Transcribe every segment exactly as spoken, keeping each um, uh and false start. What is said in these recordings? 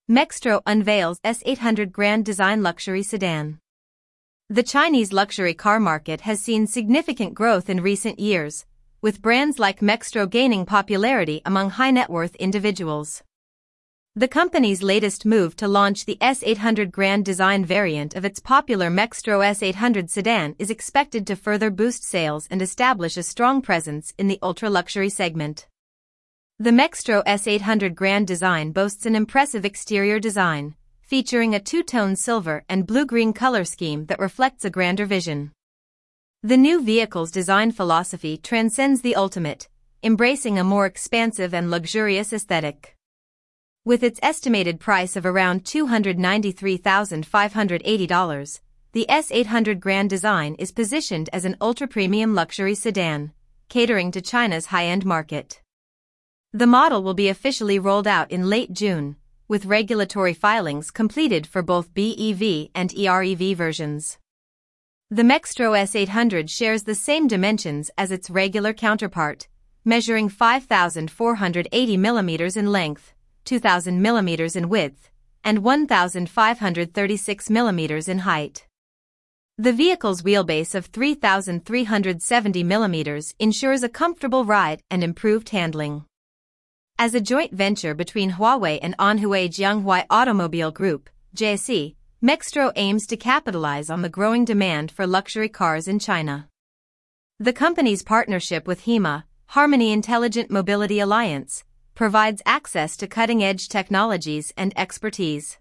Mextro unveils S eight hundred Grand Design Luxury Sedan. The Chinese luxury car market has seen significant growth in recent years, with brands like Mextro gaining popularity among high-net-worth individuals. The company's latest move to launch the S eight hundred Grand Design variant of its popular Mextro S eight hundred sedan is expected to further boost sales and establish a strong presence in the ultra-luxury segment. The Mextro S eight hundred Grand Design boasts an impressive exterior design, featuring a two-tone silver and blue-green color scheme that reflects a grander vision. The new vehicle's design philosophy transcends the ultimate, embracing a more expansive and luxurious aesthetic. With its estimated price of around two hundred ninety-three thousand five hundred eighty dollars, the S eight hundred Grand Design is positioned as an ultra-premium luxury sedan, catering to China's high-end market. The model will be officially rolled out in late June, with regulatory filings completed for both B E V and E R E V versions. The Mextro S eight hundred shares the same dimensions as its regular counterpart, measuring five thousand four hundred eighty millimeters in length, two thousand millimeters in width, and one thousand five hundred thirty-six millimeters in height. The vehicle's wheelbase of three thousand three hundred seventy millimeters ensures a comfortable ride and improved handling. As a joint venture between Huawei and Anhui Jianghuai Automobile Group, J S E, Mextro aims to capitalize on the growing demand for luxury cars in China. The company's partnership with HEMA, Harmony Intelligent Mobility Alliance, provides access to cutting-edge technologies and expertise.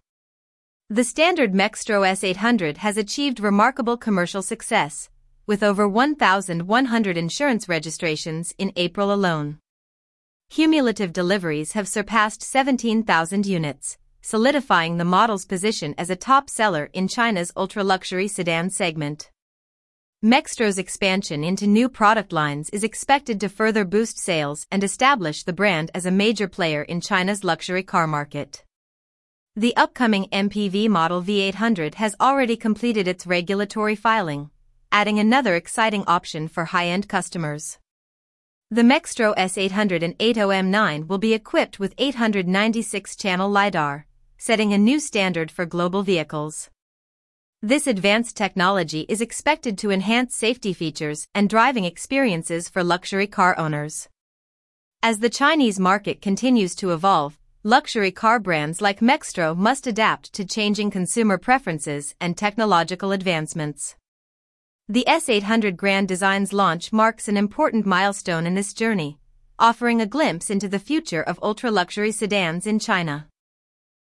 The standard Mextro S eight hundred has achieved remarkable commercial success, with over one thousand one hundred insurance registrations in April alone. Cumulative deliveries have surpassed seventeen thousand units, solidifying the model's position as a top seller in China's ultra-luxury sedan segment. Mextro's expansion into new product lines is expected to further boost sales and establish the brand as a major player in China's luxury car market. The upcoming M P V model V eight hundred has already completed its regulatory filing, adding another exciting option for high-end customers. The Mextro S eight hundred and eighty M nine will be equipped with eight hundred ninety-six channel LiDAR, setting a new standard for global vehicles. This advanced technology is expected to enhance safety features and driving experiences for luxury car owners. As the Chinese market continues to evolve, luxury car brands like Mextro must adapt to changing consumer preferences and technological advancements. The S eight hundred Grand Design's launch marks an important milestone in this journey, offering a glimpse into the future of ultra-luxury sedans in China.